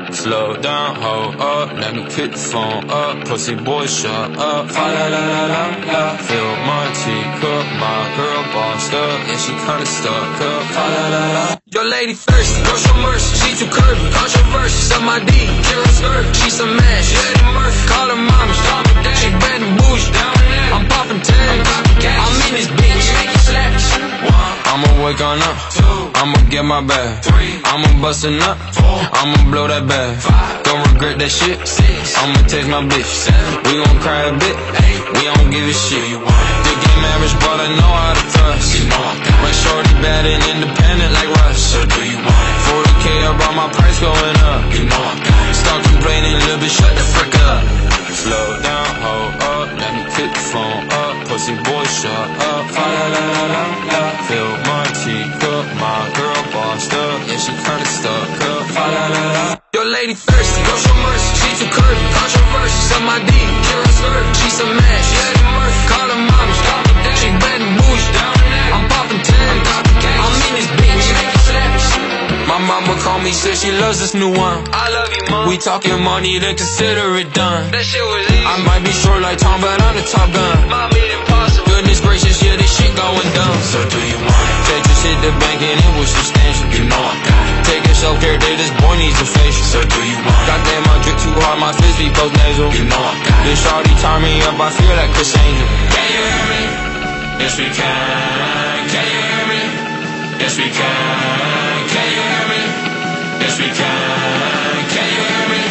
Slow down, hold up, let me pick the phone up. Pussy boy, shut up. Fa la la la la la. Fill my teacup, my girl bossed up, yeah, she kinda stuck up. Fa la la la. Your lady thirsty, go show mercy. She too curvy, controversy. Suck my D, Kira skirt. She some mad, she Eddie Murphy. Call her mama, call me daddy. She bad and bougie, I'm popping tags. I'm in this bitch, make it slap. I'ma wake on up, I'ma get my bag, I'ma bust a nut, I'ma blow that bag. Don't regret that shit, I'ma text my bitch. We gon' cry a bit, we don't give a shit. The game average, but I know how to trust. My shorty bad and independent like Russ. So do you want 40K about my price going up? You know I got it. Stop complaining, little bit, shut the frick up. Slow down, hold up, let me pick the phone up. Pussy boy, shut up. Fa la la la la la. Fill my teacup, my girl bossed up, yeah, she kinda stuck up. Fa la la la. Your lady thirsty, go show mercy. She too curvy, controversy. Suck my D, Kira skirt. She some mad, she Eddie Murphy. Call her mama, call me daddy. She bad and bougie, I'm popping tags. I'm in this bitch, make it slap. My mama called me, said she loves this new one. I love you, mom. We talking money, then consider it done. That shit was easy. I might be short like Tom, but I'm the Top Gun. Mom, it impossible. Goodness gracious, yeah, this shit going dumb. So do you want it? They just hit the bank and it was substantial. You know I got it. Taking self-care day, this boy needs a facial. So do you want it? Goddamn, I drip too hard, my fist be post nasal. You know I got it. This shawty tie me up, I feel like Chris Angel. Can you hear me? Yes, we can. Can you hear me? Yes, we can. Can you hear me? Yes, we can. Can you hear me?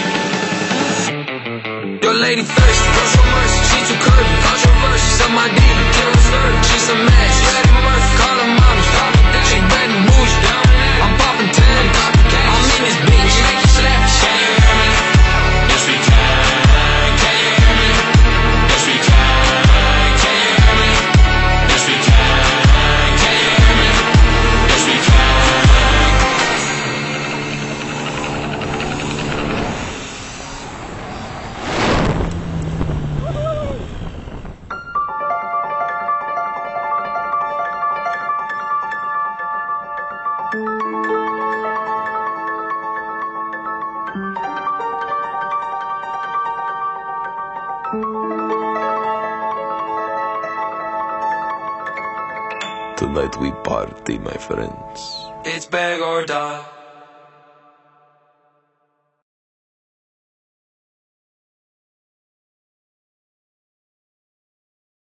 Your lady thirsty, go show mercy. She too curvy, controversy. Suck my D, Kira skirt. She some mad, she Eddie Murphy. Call her mama, call me daddy. She bad and bougie, I'm popping tags. I'm in this bitch, make it slap. Can you hear me? Yes, we can. Can you hear me? Yes, we can. Can you hear me? Yes, we can. Can you hear me? Yes, we can. Tonight we party, my friends. It's bag or die.